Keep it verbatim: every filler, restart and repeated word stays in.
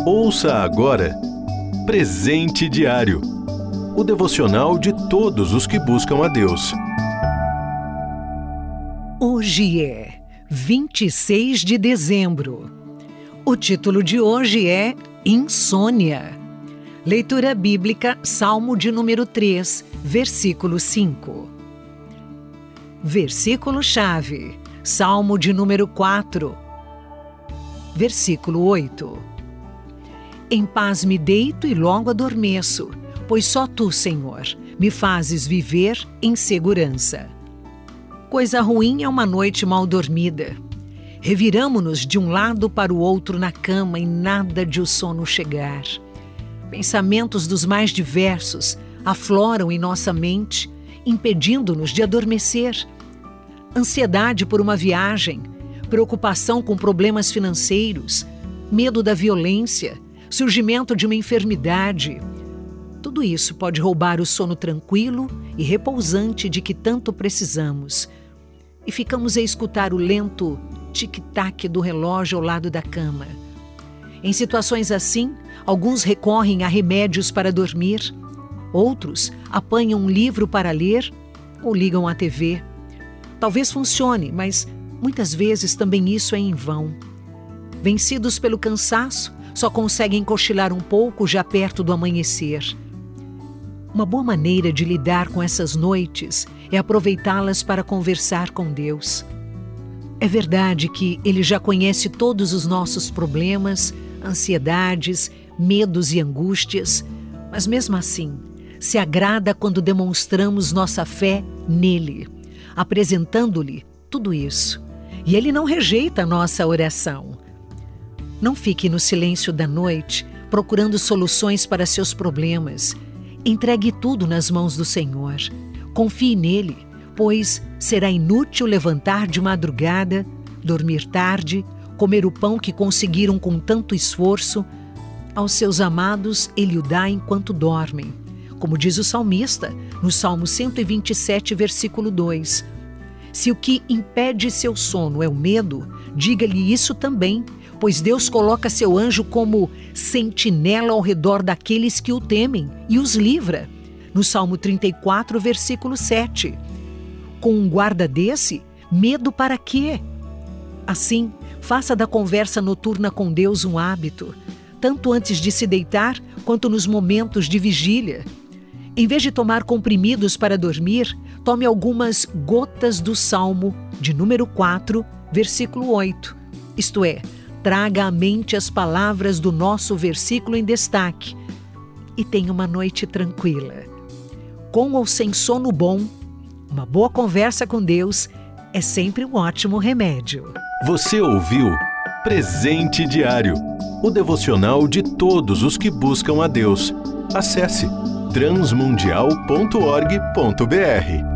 Ouça agora Presente Diário, o devocional de todos os que buscam a Deus. Hoje é vinte e seis de dezembro. O título de hoje é Insônia. Leitura bíblica, Salmo de número três, versículo cinco. Versículo-chave, Salmo de número quatro, versículo oito. Em paz me deito e logo adormeço, pois só Tu, Senhor, me fazes viver em segurança. Coisa ruim é uma noite mal dormida. Reviramo-nos de um lado para o outro na cama e nada de o sono chegar. Pensamentos dos mais diversos afloram em nossa mente, impedindo-nos de adormecer. Ansiedade por uma viagem, preocupação com problemas financeiros, medo da violência, surgimento de uma enfermidade. Tudo isso pode roubar o sono tranquilo e repousante de que tanto precisamos. E ficamos a escutar o lento tic-tac do relógio ao lado da cama. Em situações assim, alguns recorrem a remédios para dormir, outros apanham um livro para ler ou ligam a T V. Talvez funcione, mas muitas vezes também isso é em vão. Vencidos pelo cansaço, só conseguem cochilar um pouco já perto do amanhecer. Uma boa maneira de lidar com essas noites é aproveitá-las para conversar com Deus. É verdade que Ele já conhece todos os nossos problemas, ansiedades, medos e angústias, mas mesmo assim, se agrada quando demonstramos nossa fé nele, apresentando-lhe tudo isso. E Ele não rejeita a nossa oração. Não fique no silêncio da noite procurando soluções para seus problemas. Entregue tudo nas mãos do Senhor. Confie nele, pois será inútil levantar de madrugada, dormir tarde, comer o pão que conseguiram com tanto esforço. Aos seus amados ele o dá enquanto dormem. Como diz o salmista, no Salmo cento e vinte e sete, versículo dois. Se o que impede seu sono é o medo, diga-lhe isso também, pois Deus coloca seu anjo como sentinela ao redor daqueles que o temem e os livra. No Salmo trinta e quatro, versículo sete. Com um guarda desse, medo para quê? Assim, faça da conversa noturna com Deus um hábito, tanto antes de se deitar quanto nos momentos de vigília. Em vez de tomar comprimidos para dormir, tome algumas gotas do Salmo de número quatro, versículo oito. Isto é, traga à mente as palavras do nosso versículo em destaque e tenha uma noite tranquila. Com ou sem sono bom, uma boa conversa com Deus é sempre um ótimo remédio. Você ouviu Presente Diário, o devocional de todos os que buscam a Deus. Acesse transmundial ponto org ponto br.